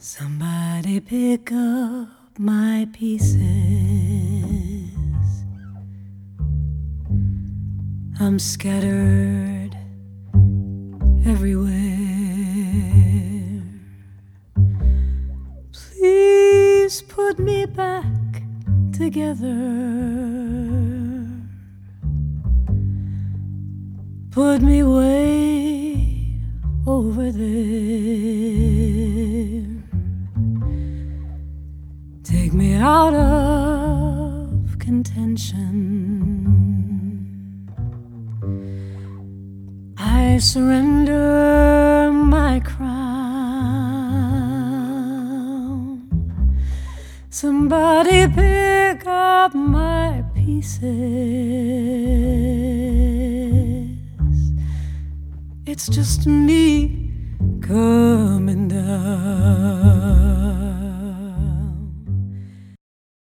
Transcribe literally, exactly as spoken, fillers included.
Somebody pick up my pieces. I'm scattered everywhere. Please put me back together. Put me way over there. Take me out of contention. I surrender my crown. Somebody pick up my pieces. It's just me coming down.